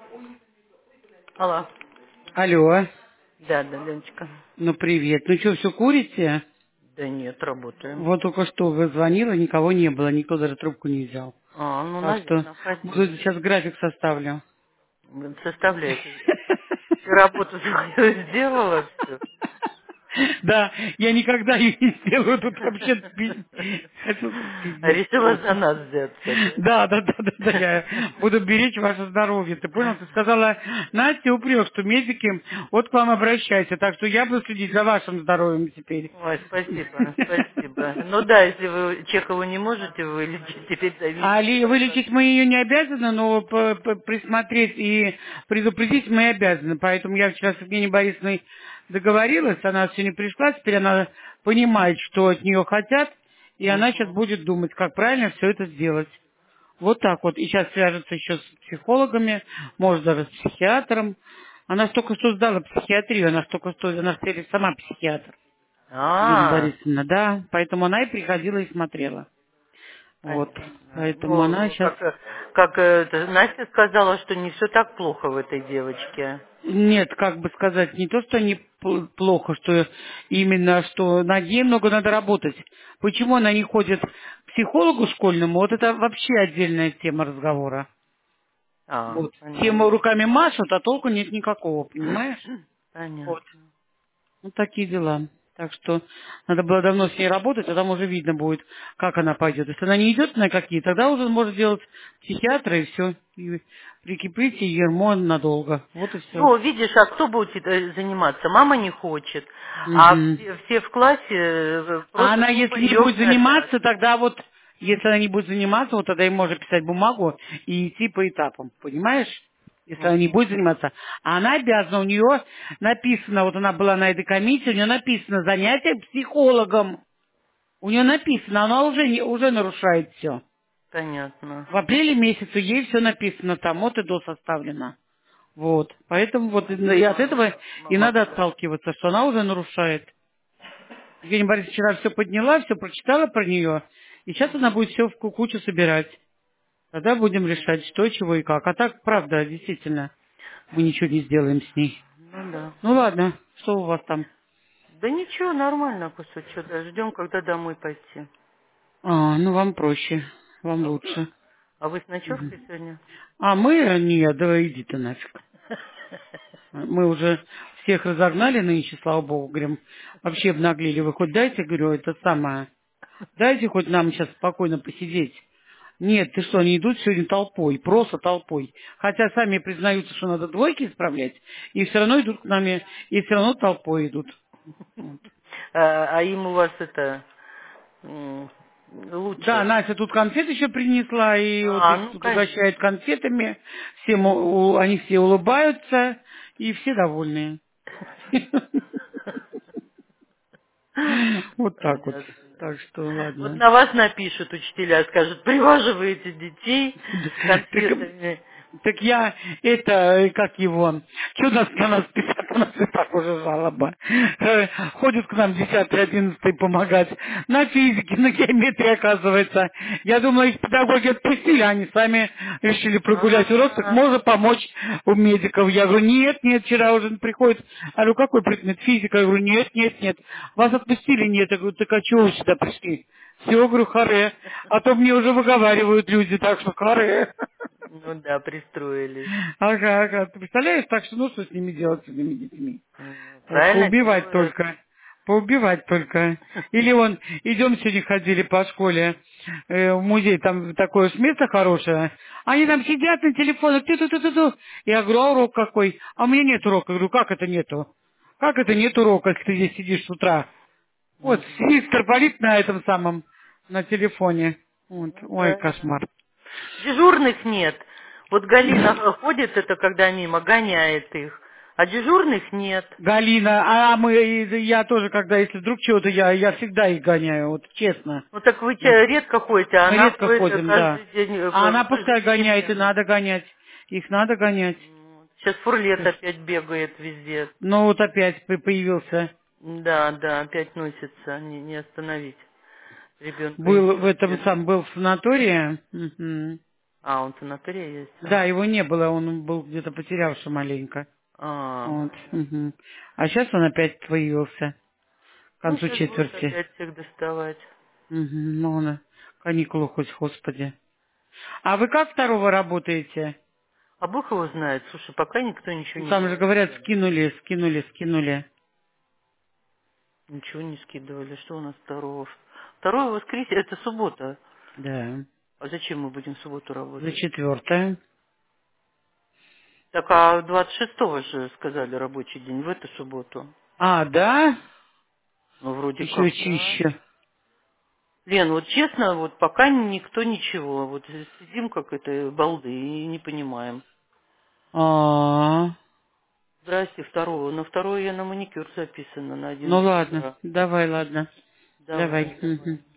Алло. Алло, Да, да, Леночка. ну привет. Ну что, все курите? Да нет, работаем. Вот только что вы звонила, никого не было, никто даже трубку не взял. А, ну, Так что наверное, ходил. буду сейчас график составлю. Составляете. Ты работу свою сделала все? Да, я никогда ее не сделаю, тут вообще хотел сказать, пиздец Решила за просто. нас взяться, да? Да, я буду беречь ваше здоровье. Ты понял? Ты сказала, Настя упрек, что медики вот к вам обращаются, так что я буду следить за вашим здоровьем теперь. Ой, спасибо, спасибо. Ну да, если вы Чехову не можете вылечить, теперь А зависит от вас. вылечить мы ее не обязаны, но присмотреть и предупредить мы обязаны. Поэтому я вчера с Евгенией Борисовной договорилась, она сегодня пришла, теперь она понимает, что от нее хотят, и она сейчас Мгм. будет думать, как правильно все это сделать. Вот так вот. И сейчас свяжется еще с психологами, может даже с психиатром. Она ж только что сдала психиатрию, она ж только что, она ж теперь сама психиатр. Евгения А, Борисовна, да. Поэтому она и приходила и смотрела. Вот. понятно. Поэтому она Ну, сейчас... Настя сказала, что не все так плохо в этой девочке. Нет, как бы сказать, не то, что не плохо, что именно, что над ней много надо работать. Почему она не ходит к психологу школьному, вот это вообще отдельная тема разговора. А, Вот. Тему понятно. руками машут, а толку нет никакого, понимаешь? Вот. Понятно. Вот такие дела. Так что надо было давно с ней работать, а там уже видно будет, как она пойдет. Если она не идет на какие, тогда уже может делать психиатра и все. И прикипите ермо надолго. Вот и все. Ну, видишь, а кто будет заниматься? Мама не хочет. А Мгм. все в классе А просто она, тупо если не ее будет гнобят. заниматься, тогда вот, если она не будет заниматься, вот тогда им можно писать бумагу и идти по этапам, понимаешь? Если она не Мгм. будет заниматься. А она обязана, у нее написано, вот она была на этой комиссии, у нее написано занятие психологом. У нее написано, она уже, уже нарушает все. Понятно. В апреле месяце ей все написано там, от и до составлено. Вот. Поэтому вот и от этого и Мама надо говорит. отталкиваться, что она уже нарушает. Евгения Борисовна вчера все подняла, все прочитала про нее, и сейчас она будет все в кучу собирать. Тогда будем решать, что, чего и как. А так, правда, действительно, мы ничего не сделаем с ней. Ну да. Ну ладно, что у вас там? Да ничего, нормально, кусочек. Ждем, когда домой пойти. А, ну вам проще, вам А лучше. а вы с ночевкой сегодня? А мы, нет, да иди ты нафиг. Мы уже всех разогнали нынче, слава богу, говорим, вообще обнаглели. Вы хоть дайте, говорю, это самое, дайте хоть нам сейчас спокойно посидеть. Нет, ты что, они идут сегодня толпой, просто толпой. Хотя сами признаются, что надо двойки исправлять, и все равно идут к нами, и все равно толпой идут. Вот. А им у вас это Да, лучше? Настя тут конфет еще принесла, и вот А, их ну, тут конечно. угощают конфетами, всем, они все улыбаются, и все довольные. Вот так вот. Понятно. Так что, Вот ладно. на вас напишут учителя, скажут, приваживаете детей Так, конфетами. так я, это, как его, что нас на нас писать, у нас и так уже жалоба. Ходят к нам 10-11 помогать на физике, на геометрии, оказывается. Я думала, их педагоги отпустили, а они сами решили прогулять урок, так А, можно помочь у медиков. Я говорю, нет, вчера уже приходит. Я говорю, какой предмет? Физика. Я говорю, нет. Вас отпустили? Нет. Я говорю, так а чего вы сюда пришли? Все, говорю, харе. А то мне уже выговаривают люди, так что харе. ну да, пристроились. Ага. Ты представляешь, так что ну что с ними делать, с этими детьми? Правильно Поубивать делают. только. Поубивать только. Или вон, идем сегодня ходили по школе, в музей, там такое уж место хорошее. Они там сидят на телефонах, ту-ту-ту-ту-ту. Я говорю, а урок какой? А у меня нет урока. Я говорю, как это нету? Как это нет урока, если ты здесь сидишь с утра? Вот, Мгм. сидит старполит на этом самом, на телефоне. Вот, Ну, ой, правильно. кошмар. Дежурных нет. Вот Галина ходит, это когда мимо, гоняет их. А дежурных нет. Галина, я тоже, когда, если вдруг чего-то, я всегда их гоняю, вот честно. Ну так вы Вот. редко ходите, а Мы она редко ходит ходим, да. каждый день, А она каждый пускай день и гоняет, и смена. надо гонять. Их надо гонять. Сейчас Фурлет опять бегает везде. Ну вот опять появился. Да, да, опять носится, не остановить ребенка Был в этом везде. сам, был в санатории. Мгм. А, он в санатории есть? Да, его не было, он был где-то потерявший маленько. А, Вот. Мгм. А сейчас он опять появился к ну, концу сейчас будет четверти. опять всех доставать. Мгм. Ну, на каникулы хоть, господи. А вы как второго работаете? А Бог его знает. Слушай, пока никто ничего Ну, не там же говорит. говорят, скинули. Ничего не скидывали. Что у нас второго? Второе воскресенье, это суббота. Да. А зачем мы будем в субботу За работать? 4. Так, а 26-го же сказали рабочий день, в эту субботу. А, да? Ну, вроде Еще как, да. чище. Лен, вот честно, вот пока никто ничего. Вот сидим как это балды и не понимаем. А, Здрасте, второго. На второе я на маникюр записана на ну 11 ладно, утра. давай, ладно. Давай. Давай. Мгм.